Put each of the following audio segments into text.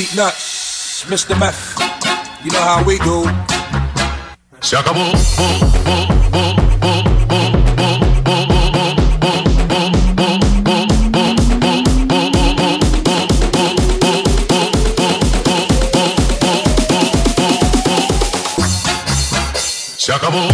Street nuts, Mr. Meth. You know how we do. Se acabó. Se acabó.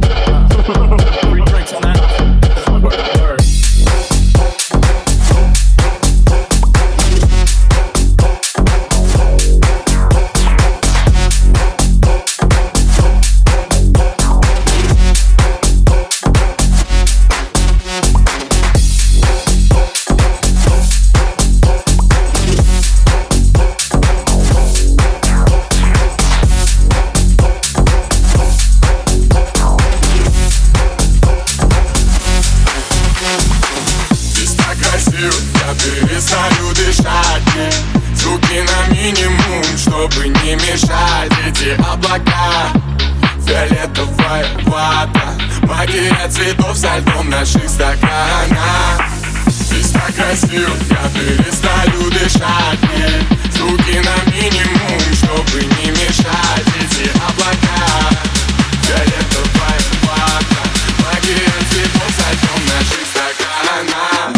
Я перестаю дышать, звуки на минимум, чтобы не мешать. Эти облака, фиолетовая вата, магия цветов со льдом в наших стаканах. Здесь так красиво, я перестаю дышать, звуки на минимум, чтобы не мешать. Эти облака, фиолетовая вата, магия цветов со льдом в наших стаканах.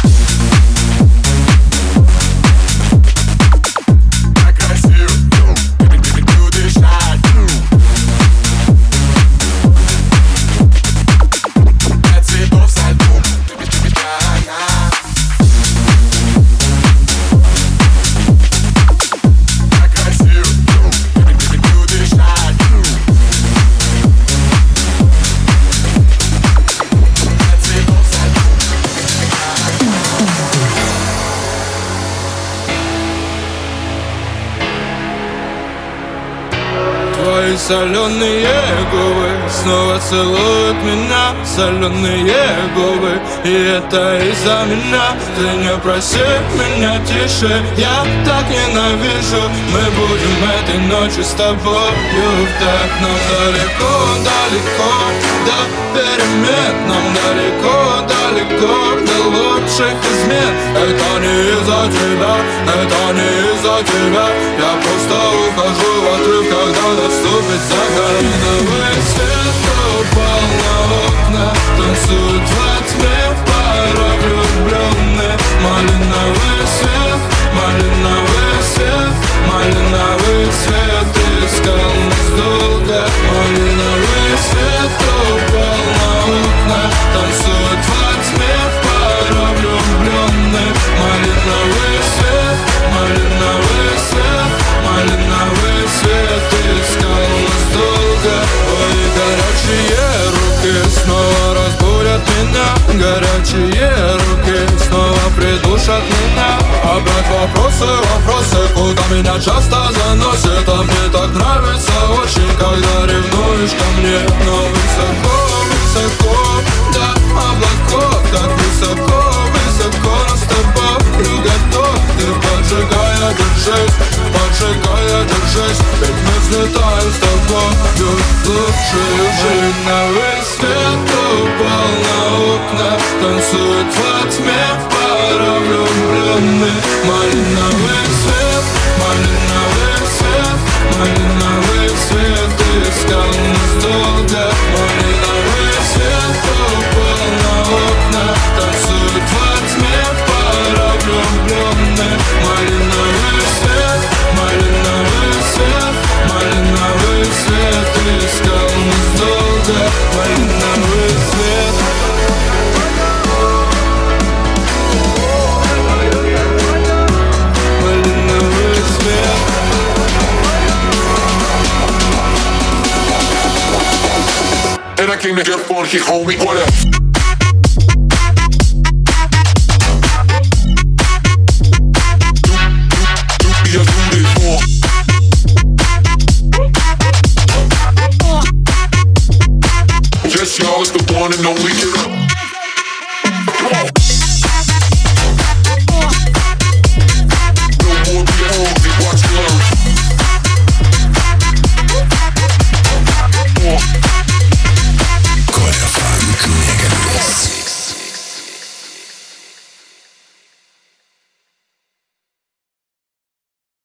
Твои соленые губы снова целуют меня, соленые губы, и это из-за меня. Ты не проси меня тише, я так ненавижу. Мы будем этой ночью с тобою вдаль, нам далеко-далеко до перемен, нам далеко-далеко до лучших измен. Это не из-за тебя, это не из-за тебя, я просто ухожу в отрыв, когда наступит закат. Малиновый свет упал на окна, танцуют во тьме пара влюбленных. Малиновый свет, малиновый свет, малиновый свет искал нас долго. Малиновый свет упал на окна, танцуют во тьме пара влюбленных. Малиновый свет, малиновый свет, малиновый свет искал нас долго. Ой, горячие руки снова разбудят меня, горячие руки снова придушат меня. Опять вопросы, куда меня часто заносит. А мне так нравится очень, когда ревнуешь ко мне. Но высоко, до облаков, так высоко над тобою готов. Ты поджигая, держись, ведь мы взлетаем с тобою в лучшую жизнь. Малиновый свет упал на окна, танцует во тьме пара влюбленных. Малиновый свет, малиновый свет, малиновый свет искал нас долго. Малиновый свет упал на окна, танцует во тьме пара влюбленных. Малиновый свет, малиновый свет, малиновый свет искал нас долго. Малиновый свет. Малиновый свет. And I came to get funky, homie, what up?